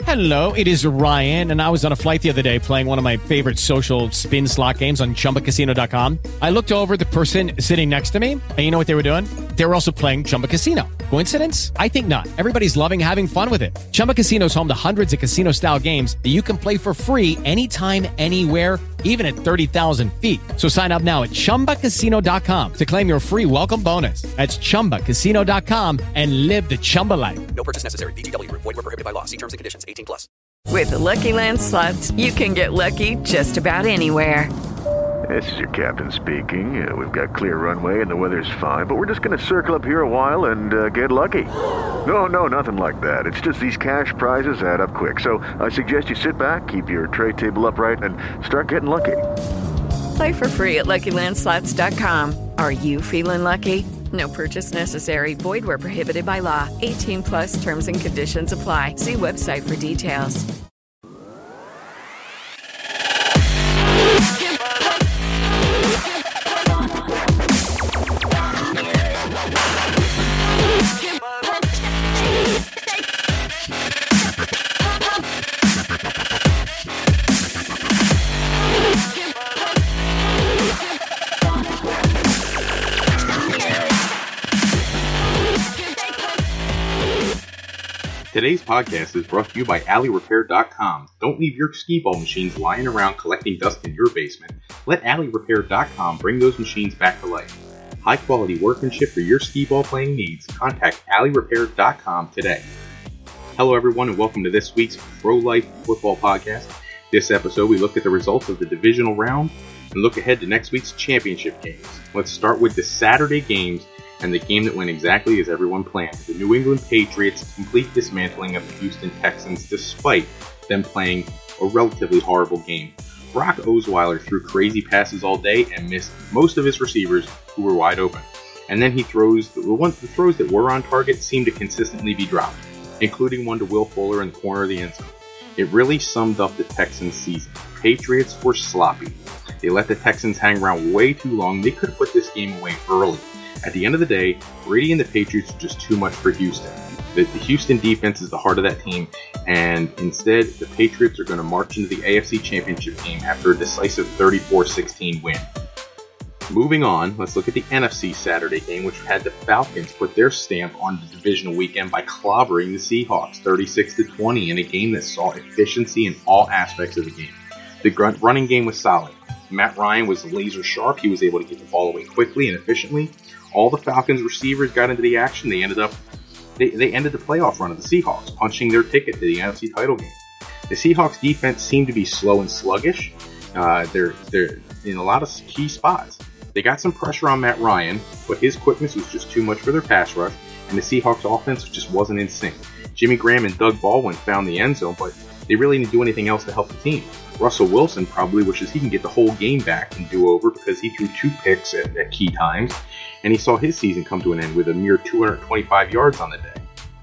Hello, it is Ryan, and I was on a flight the other day playing one of my favorite social spin slot games on ChumbaCasino.com. I looked over at the person sitting next to me, and you know what they were doing? They were also playing Chumba Casino. Coincidence? I think not. Everybody's loving having fun with it. Chumba Casino is home to hundreds of casino-style games that you can play for free anytime, anywhere, even at 30,000 feet. So sign up now at ChumbaCasino.com to claim your free welcome bonus. That's ChumbaCasino.com and live the Chumba life. No purchase necessary. VGW. Void where prohibited by law. See terms and conditions. 18+. With the Lucky Land Slots, you can get lucky just about anywhere. This is your captain speaking. We've got clear runway and the weather's fine, but we're just going to circle up here a while and get lucky. No, nothing like that. It's just these cash prizes add up quick. So I suggest you sit back, keep your tray table upright, and start getting lucky. Play for free at LuckyLandSlots.com. Are you feeling lucky? No purchase necessary. Void where prohibited by law. 18+ terms and conditions apply. See website for details. Today's podcast is brought to you by AlleyRepair.com. Don't leave your skee ball machines lying around collecting dust in your basement. Let AlleyRepair.com bring those machines back to life. High quality workmanship for your skee ball playing needs. Contact AlleyRepair.com today. Hello everyone and welcome to this week's Pro Life Football Podcast. This episode we look at the results of the divisional round and look ahead to next week's championship games. Let's start with the Saturday games and the game that went exactly as everyone planned. The New England Patriots' complete dismantling of the Houston Texans despite them playing a relatively horrible game. Brock Osweiler threw crazy passes all day and missed most of his receivers who were wide open. And then he throws, the throws that were on target seemed to consistently be dropped, including one to Will Fuller in the corner of the end zone. It really summed up the Texans' season. The Patriots were sloppy. They let the Texans hang around way too long. They could have put this game away early. At the end of the day, Brady and the Patriots are just too much for Houston. The Houston defense is the heart of that team, and instead, the Patriots are going to march into the AFC Championship game after a decisive 34-16 win. Moving on, let's look at the NFC Saturday game, which had the Falcons put their stamp on the divisional weekend by clobbering the Seahawks 36-20 in a game that saw efficiency in all aspects of the game. The running game was solid. Matt Ryan was laser sharp. He was able to get the ball away quickly and efficiently. All the Falcons receivers got into the action. They ended the playoff run of the Seahawks, punching their ticket to the NFC title game. The Seahawks defense seemed to be slow and sluggish. They're in a lot of key spots. They got some pressure on Matt Ryan, but his quickness was just too much for their pass rush, and the Seahawks offense just wasn't in sync. Jimmy Graham and Doug Baldwin found the end zone, but they really didn't do anything else to help the team. Russell Wilson probably wishes he can get the whole game back and do over because he threw 2 picks at key times, and he saw his season come to an end with a mere 225 yards on the day.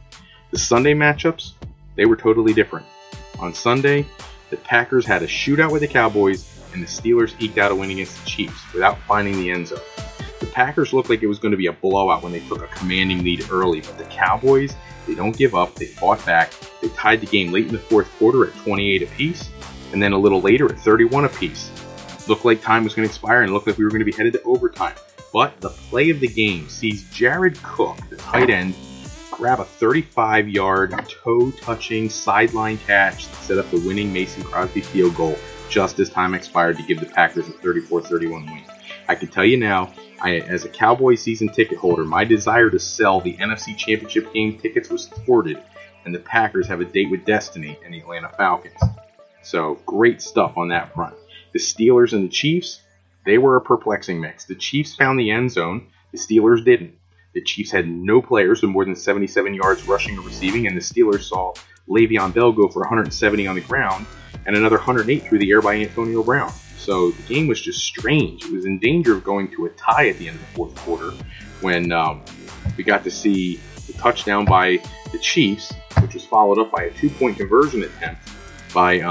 The Sunday matchups, they were totally different. On Sunday, the Packers had a shootout with the Cowboys, and the Steelers eked out a win against the Chiefs without finding the end zone. The Packers looked like it was going to be a blowout when they took a commanding lead early, but the Cowboys, they don't give up, they fought back, they tied the game late in the fourth quarter at 28 apiece, and then a little later at 31 apiece. Looked like time was going to expire and looked like we were going to be headed to overtime. But the play of the game sees Jared Cook, the tight end, grab a 35-yard toe-touching sideline catch to set up the winning Mason Crosby field goal just as time expired to give the Packers a 34-31 win. I can tell you now, as a Cowboys season ticket holder, my desire to sell the NFC Championship game tickets was thwarted, and the Packers have a date with destiny and the Atlanta Falcons. So, great stuff on that front. The Steelers and the Chiefs, they were a perplexing mix. The Chiefs found the end zone, the Steelers didn't. The Chiefs had no players with more than 77 yards rushing or receiving, and the Steelers saw Le'Veon Bell go for 170 on the ground and another 108 through the air by Antonio Brown. So the game was just strange. It was in danger of going to a tie at the end of the fourth quarter when we got to see the touchdown by the Chiefs, which was followed up by a 2-point conversion attempt by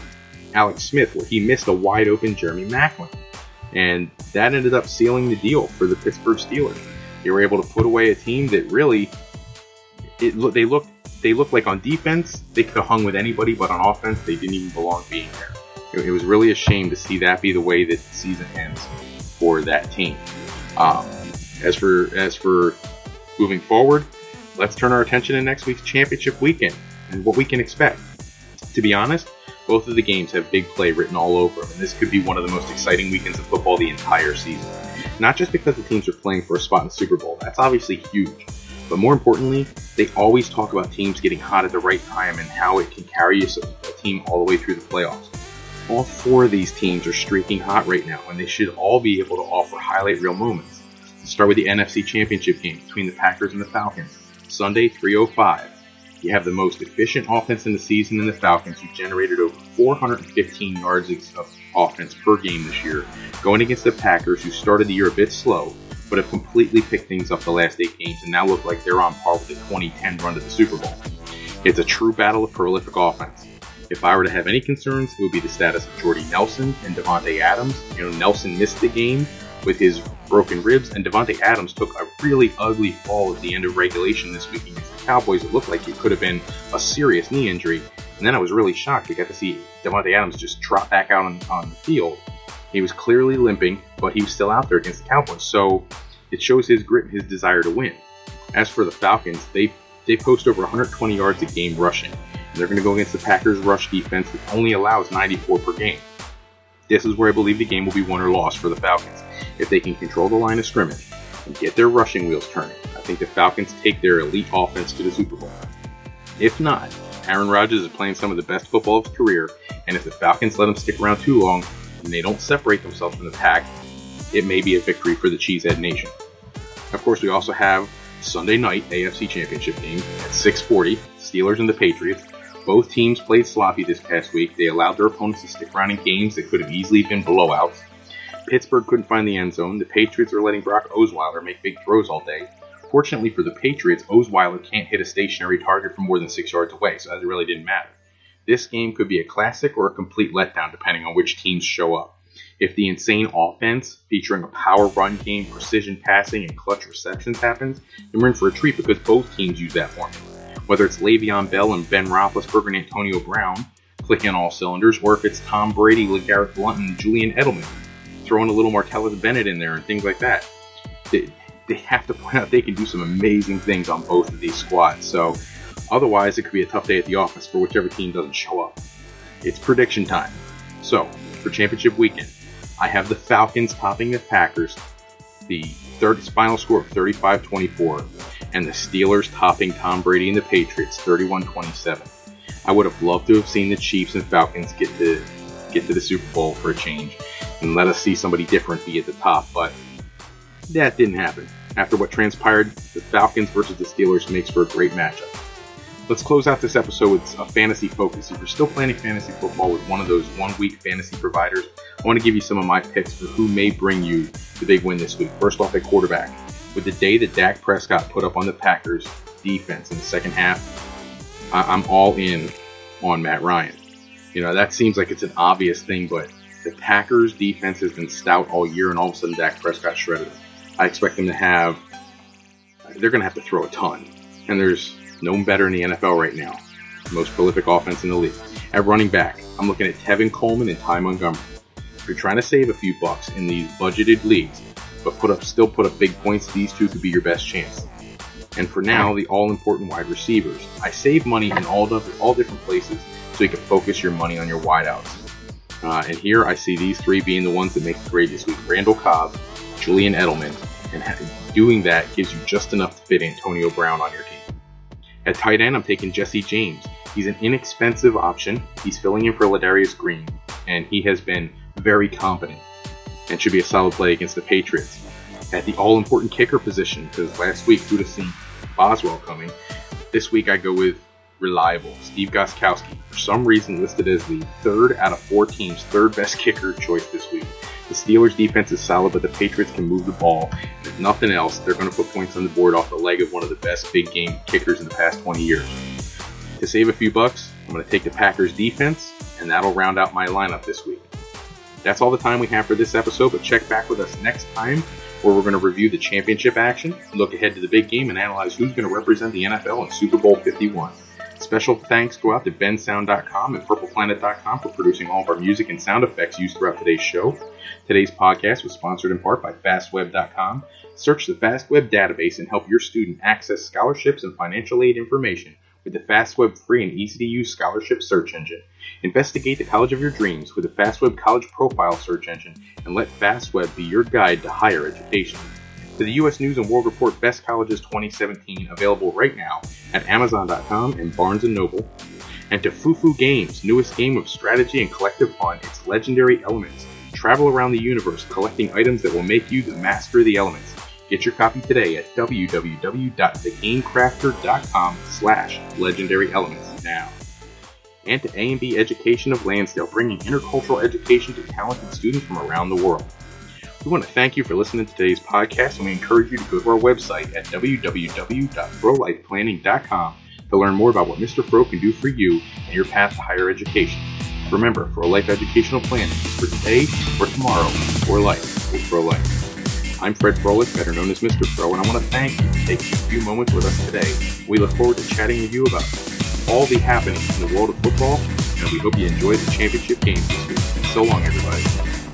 Alex Smith, where he missed a wide-open Jeremy Maclin. And that ended up sealing the deal for the Pittsburgh Steelers. They were able to put away a team that really, they they looked like on defense, they could have hung with anybody, but on offense, they didn't even belong being there. It was really a shame to see that be the way that the season ends for that team. As for moving forward, let's turn our attention to next week's championship weekend and what we can expect. To be honest, both of the games have big play written all over them, and this could be one of the most exciting weekends of football the entire season. Not just because the teams are playing for a spot in the Super Bowl, that's obviously huge, but more importantly, they always talk about teams getting hot at the right time and how it can carry a team all the way through the playoffs. All four of these teams are streaking hot right now, and they should all be able to offer highlight reel moments. Let's start with the NFC Championship game between the Packers and the Falcons. Sunday, 3:05. You have the most efficient offense in the season in the Falcons, who generated over 415 yards of offense per game this year, going against the Packers, who started the year a bit slow, but have completely picked things up the last 8 games and now look like they're on par with the 2010 run to the Super Bowl. It's a true battle of prolific offense. If I were to have any concerns, it would be the status of Jordy Nelson and Davante Adams. Nelson missed the game with his broken ribs, and Davante Adams took a really ugly fall at the end of regulation this week against the Cowboys. It looked like it could have been a serious knee injury, and then I was really shocked. I got to see Davante Adams just trot back out on the field. He was clearly limping, but he was still out there against the Cowboys, so it shows his grit and his desire to win. As for the Falcons, they post over 120 yards a game rushing, and they're going to go against the Packers' rush defense, which only allows 94 per game. This is where I believe the game will be won or lost for the Falcons. If they can control the line of scrimmage and get their rushing wheels turning, I think the Falcons take their elite offense to the Super Bowl. If not, Aaron Rodgers is playing some of the best football of his career, and if the Falcons let him stick around too long and they don't separate themselves from the pack, it may be a victory for the Cheesehead Nation. Of course, we also have Sunday night AFC Championship game at 6:40, Steelers and the Patriots. Both teams played sloppy this past week. They allowed their opponents to stick around in games that could have easily been blowouts. Pittsburgh couldn't find the end zone. The Patriots are letting Brock Osweiler make big throws all day. Fortunately for the Patriots, Osweiler can't hit a stationary target from more than 6 yards away, so that really didn't matter. This game could be a classic or a complete letdown depending on which teams show up. If the insane offense, featuring a power run game, precision passing, and clutch receptions happens, then we're in for a treat because both teams use that formula. Whether it's Le'Veon Bell and Ben Roethlisberger and Antonio Brown clicking on all cylinders, or if it's Tom Brady, LeGarrette Blount, and Julian Edelman throwing a little Martellus Bennett in there and things like that. They have to point out they can do some amazing things on both of these squads. So otherwise, it could be a tough day at the office for whichever team doesn't show up. It's prediction time. So for championship weekend, I have the Falcons topping the Packers, the final score of 35-24, and the Steelers topping Tom Brady and the Patriots 31-27. I would have loved to have seen the Chiefs and Falcons get to the Super Bowl for a change and let us see somebody different be at the top, but that didn't happen. After what transpired, the Falcons versus the Steelers makes for a great matchup. Let's close out this episode with a fantasy focus. If you're still planning fantasy football with one of those one-week fantasy providers, I want to give you some of my picks for who may bring you the big win this week. First off, at quarterback. With the day that Dak Prescott put up on the Packers defense in the second half, I'm all in on Matt Ryan. That seems like it's an obvious thing, but the Packers defense has been stout all year, and all of a sudden Dak Prescott shredded them. I expect them they're going to have to throw a ton. And there's no one better in the NFL right now. Most prolific offense in the league. At running back, I'm looking at Tevin Coleman and Ty Montgomery. If you're trying to save a few bucks in these budgeted leagues, but still put up big points, these two could be your best chance. And for now, the all-important wide receivers. I save money in all different places so you can focus your money on your wideouts. And here I see these three being the ones that make the grade this week. Randall Cobb, Julian Edelman, and doing that gives you just enough to fit Antonio Brown on your team. At tight end, I'm taking Jesse James. He's an inexpensive option. He's filling in for Ladarius Green, and he has been very competent and should be a solid play against the Patriots. At the all-important kicker position, because last week who'd have seen Boswell coming, this week I go with reliable Steve Gostkowski, for some reason listed as the third out of 4 teams' third best kicker choice this week. The Steelers' defense is solid, but the Patriots can move the ball. And if nothing else, they're going to put points on the board off the leg of one of the best big-game kickers in the past 20 years. To save a few bucks, I'm going to take the Packers' defense, and that'll round out my lineup this week. That's all the time we have for this episode, but check back with us next time, where we're going to review the championship action, look ahead to the big game, and analyze who's going to represent the NFL in Super Bowl 51. Special thanks go out to bensound.com and purpleplanet.com for producing all of our music and sound effects used throughout today's show. Today's podcast was sponsored in part by fastweb.com. Search the FastWeb database and help your student access scholarships and financial aid information with the FastWeb free and easy-to-use scholarship search engine. Investigate the college of your dreams with the FastWeb College Profile search engine and let FastWeb be your guide to higher education. To the U.S. News & World Report Best Colleges 2017, available right now at Amazon.com and Barnes & Noble. And to Fufu Games, newest game of strategy and collective fun, its Legendary Elements. Travel around the universe collecting items that will make you the master of the elements. Get your copy today at www.thegamecrafter.com/Legendary Elements now. And to A&B Education of Lansdale, bringing intercultural education to talented students from around the world. We want to thank you for listening to today's podcast, and we encourage you to go to our website at www.frolifeplanning.com to learn more about what Mr. Fro can do for you and your path to higher education. Remember, Fro Life Educational Planning, for today, for tomorrow, for life, with Fro Life. I'm Fred Froelich, better known as Mr. Fro, and I want to thank you for taking a few moments with us today. We look forward to chatting with you about all the happenings in the world of football, and we hope you enjoyed the championship games this week. So long, everybody.